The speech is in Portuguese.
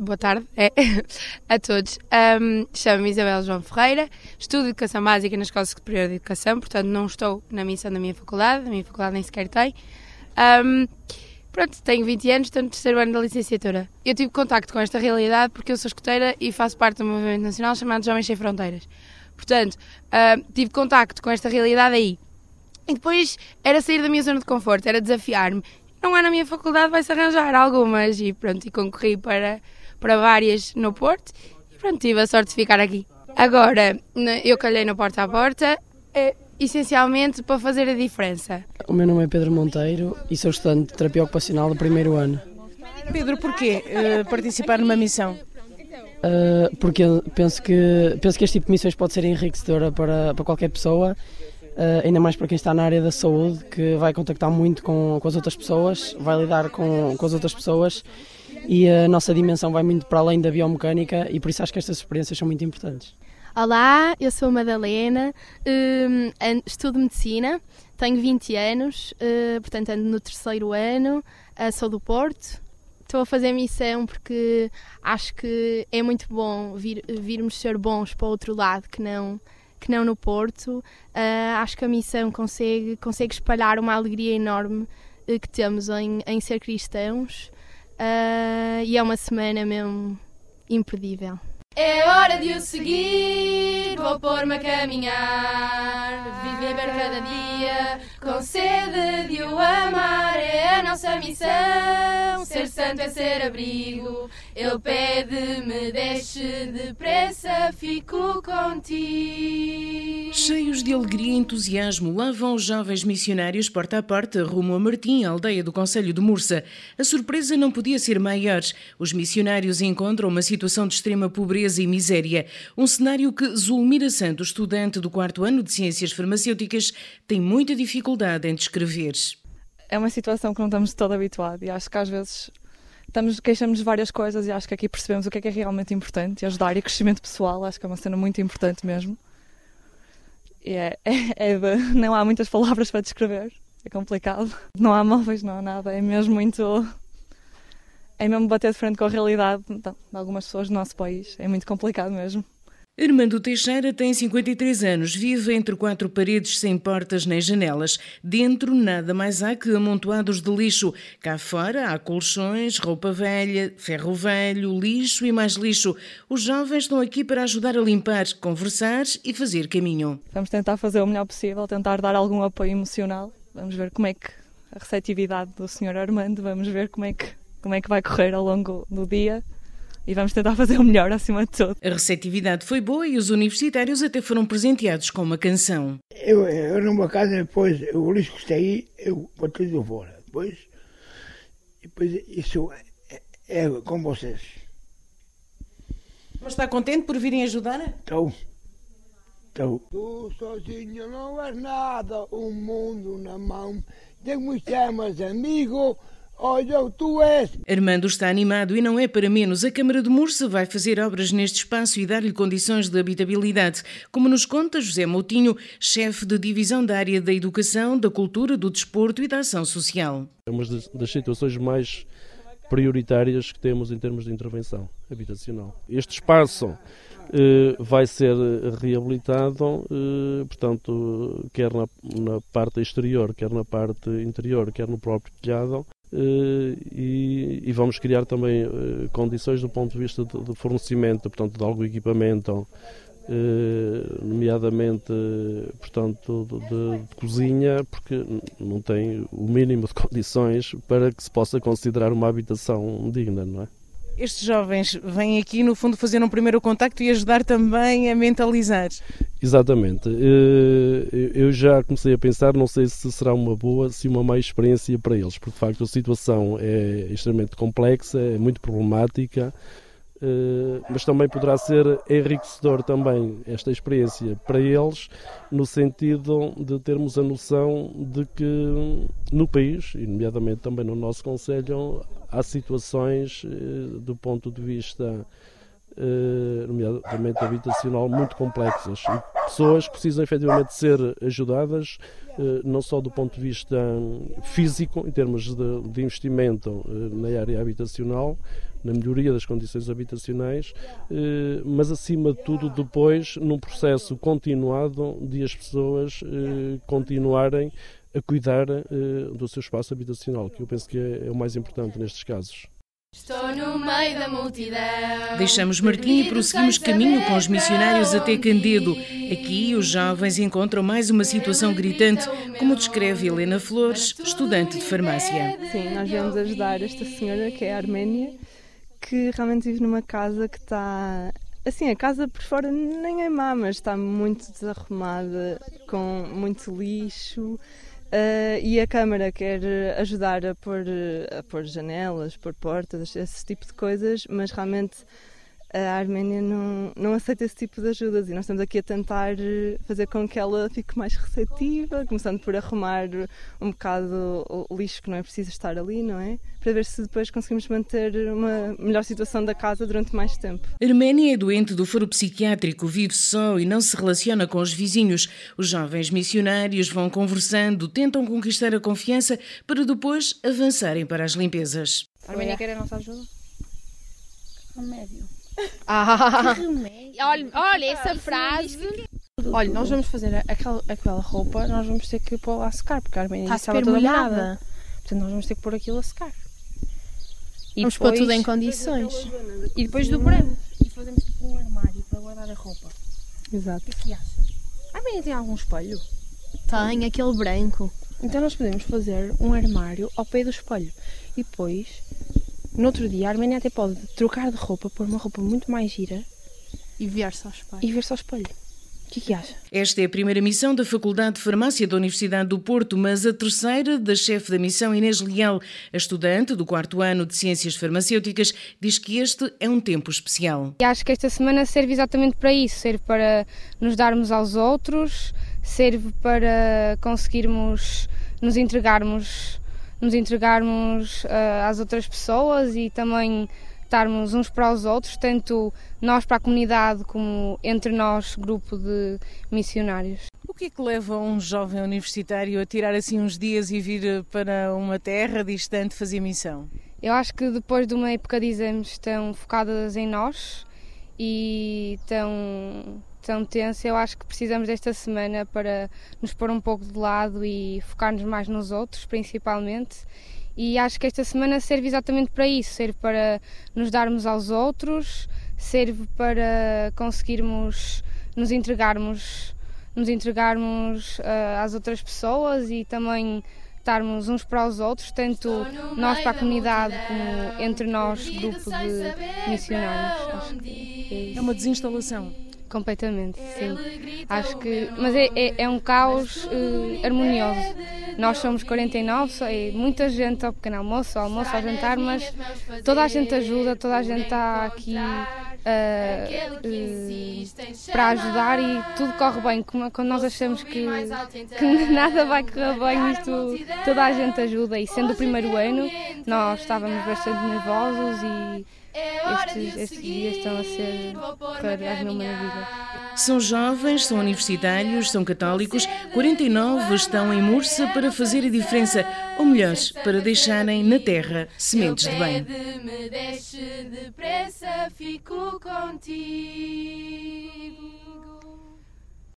boa tarde a todos. Chamo-me Isabel João Ferreira, estudo Educação Básica na Escola Superior de Educação, portanto não estou na missão da minha faculdade, a minha faculdade nem sequer tem. Pronto, tenho 20 anos, estou no terceiro ano da licenciatura. Eu tive contacto com esta realidade porque eu sou escoteira e faço parte do movimento nacional chamado Jovens Sem Fronteiras. Portanto, tive contacto com esta realidade aí. E depois era sair da minha zona de conforto, era desafiar-me. Não é na minha faculdade, vai-se arranjar algumas. E pronto, e concorri para várias no Porto. E pronto, tive a sorte de ficar aqui. Agora, eu calhei no Porta a Porta, essencialmente para fazer a diferença. O meu nome é Pedro Monteiro e sou estudante de terapia ocupacional do primeiro ano. Pedro, porquê participar numa missão? Porque penso que este tipo de missões pode ser enriquecedora para qualquer pessoa, ainda mais para quem está na área da saúde, que vai contactar muito com as outras pessoas, vai lidar com as outras pessoas e a nossa dimensão vai muito para além da biomecânica e por isso acho que estas experiências são muito importantes. Olá, eu sou a Madalena, estudo Medicina, tenho 20 anos, portanto ando no terceiro ano, sou do Porto. Estou a fazer missão porque acho que é muito bom virmos ser bons para o outro lado que não no Porto. Acho que a missão consegue espalhar uma alegria enorme que temos em ser cristãos e é uma semana mesmo imperdível. É hora de o seguir, vou pôr-me a caminhar, viver cada dia, com sede de o amar, é a nossa missão, ser santo é ser abrigo, ele pede-me, deixe depressa, fico contigo. Cheios de alegria e entusiasmo, lá vão os jovens missionários porta a porta rumo a Martim, aldeia do concelho de Mursa. A surpresa não podia ser maior. Os missionários encontram uma situação de extrema pobreza e miséria. Um cenário que Zulmira Santos, estudante do 4º ano de Ciências Farmacêuticas, tem muita dificuldade em descrever. É uma situação que não estamos todo habituados e acho que às vezes queixamos de várias coisas e acho que aqui percebemos o que é realmente importante e ajudar e crescimento pessoal, acho que é uma cena muito importante mesmo. E não há muitas palavras para descrever, é complicado. Não há móveis, não há nada, é mesmo bater de frente com a realidade de algumas pessoas do nosso país. É muito complicado mesmo. Armando Teixeira tem 53 anos, vive entre 4 paredes sem portas nem janelas. Dentro nada mais há que amontoados de lixo. Cá fora há colchões, roupa velha, ferro velho, lixo e mais lixo. Os jovens estão aqui para ajudar a limpar, conversar e fazer caminho. Vamos tentar fazer o melhor possível, tentar dar algum apoio emocional. Vamos ver como é que a receptividade do Sr. Armando, vamos ver como é que vai correr ao longo do dia e vamos tentar fazer o melhor acima de tudo. A receptividade foi boa e os universitários até foram presenteados com uma canção. Eu numa casa, depois o lixo que está aí, eu botei tudo fora. Depois isso é com vocês. Mas está contente por virem ajudar? Estou. Tu sozinho não és nada, o mundo na mão. Tenho muitos temas, amigo. Olha, tu és. Armando está animado e não é para menos. A Câmara de Mursa vai fazer obras neste espaço e dar-lhe condições de habitabilidade, como nos conta José Moutinho, chefe de divisão da área da educação, da cultura, do desporto e da ação social. É uma das situações mais prioritárias que temos em termos de intervenção habitacional. Este espaço vai ser reabilitado, portanto, quer na parte exterior, quer na parte interior, quer no próprio telhado. E vamos criar também condições do ponto de vista de fornecimento, portanto, de algum equipamento, nomeadamente, portanto, de cozinha, porque não tem o mínimo de condições para que se possa considerar uma habitação digna, não é? Estes jovens vêm aqui, no fundo, fazer um primeiro contacto e ajudar também a mentalizar. Exatamente. Eu já comecei a pensar, não sei se será uma boa, se uma má experiência para eles, porque de facto a situação é extremamente complexa, é muito problemática, mas também poderá ser enriquecedor também esta experiência para eles, no sentido de termos a noção de que no país, e nomeadamente também no nosso concelho, há situações do ponto de vista nomeadamente habitacional, muito complexas. E pessoas que precisam efetivamente ser ajudadas, não só do ponto de vista físico, em termos de investimento na área habitacional, na melhoria das condições habitacionais, mas acima de tudo depois num processo continuado de as pessoas continuarem a cuidar do seu espaço habitacional, que eu penso que é o mais importante nestes casos. Estou no meio da multidão. Deixamos Martim e prosseguimos caminho com os missionários até Candedo. Aqui os jovens encontram mais uma situação gritante, como descreve Helena Flores, estudante de farmácia. Sim, nós viemos ajudar esta senhora, que é a Arménia, que realmente vive numa casa que está... Assim, a casa por fora nem é má, mas está muito desarrumada, com muito lixo. E a Câmara quer ajudar a pôr janelas, pôr portas, esse tipo de coisas, mas realmente a Arménia não aceita esse tipo de ajudas e nós estamos aqui a tentar fazer com que ela fique mais receptiva, começando por arrumar um bocado o lixo que não é preciso estar ali, não é? Para ver se depois conseguimos manter uma melhor situação da casa durante mais tempo. Arménia é doente do foro psiquiátrico, vive só e não se relaciona com os vizinhos. Os jovens missionários vão conversando, tentam conquistar a confiança para depois avançarem para as limpezas. A Arménia quer a nossa ajuda? Remédio. Olha, essa frase. Olha, nós vamos fazer aquela roupa, nós vamos ter que pôr lá a secar, porque a Arménia Está estava toda molhada. molhada. Portanto, nós vamos ter que pôr aquilo a secar. E Vamos pôr tudo em condições. E depois dobramos e fazemos tipo um armário para guardar a roupa. Exato. O que acha? A Arménia tem algum espelho? Tem aquele branco. Então nós podemos fazer um armário ao pé do espelho. E depois, no outro dia, a Arménia até pode trocar de roupa, pôr uma roupa muito mais gira E ver-se ao espelho. e ver-se ao espelho. O que acha? Esta é a primeira missão da Faculdade de Farmácia da Universidade do Porto, mas a terceira da chefe da missão, Inês Leal. A estudante do 4º ano de Ciências Farmacêuticas diz que este é um tempo especial. E acho que esta semana serve exatamente para isso, serve para nos darmos aos outros, serve para conseguirmos nos entregarmos às outras pessoas e também estarmos uns para os outros, tanto nós para a comunidade como entre nós, grupo de missionários. O que é que leva um jovem universitário a tirar assim uns dias e vir para uma terra distante fazer missão? Eu acho que depois de uma época de exames estão focadas em nós e tão tensa, eu acho que precisamos desta semana para nos pôr um pouco de lado e focar-nos mais nos outros, principalmente. E acho que esta semana serve exatamente para isso, serve para nos darmos aos outros, serve para conseguirmos nos entregarmos às outras pessoas e também estarmos uns para os outros, tanto nós para a comunidade como entre nós, grupo de missionários. Acho que É uma desinstalação. completamente, sim. Acho que, mas é um caos harmonioso. Nós somos 49, é muita gente ao pequeno almoço, ao jantar, mas toda a gente ajuda, toda a gente está aqui para ajudar e tudo corre bem. Quando nós achamos que nada vai correr bem, isto, toda a gente ajuda. E sendo o primeiro ano, nós estávamos bastante nervosos e estes dias estão a ser para as minha vida. São jovens, são universitários, são católicos, 49 estão em Mursa para fazer a diferença, ou melhor, para deixarem na terra sementes de bem. Me deixe depressa, fico contigo.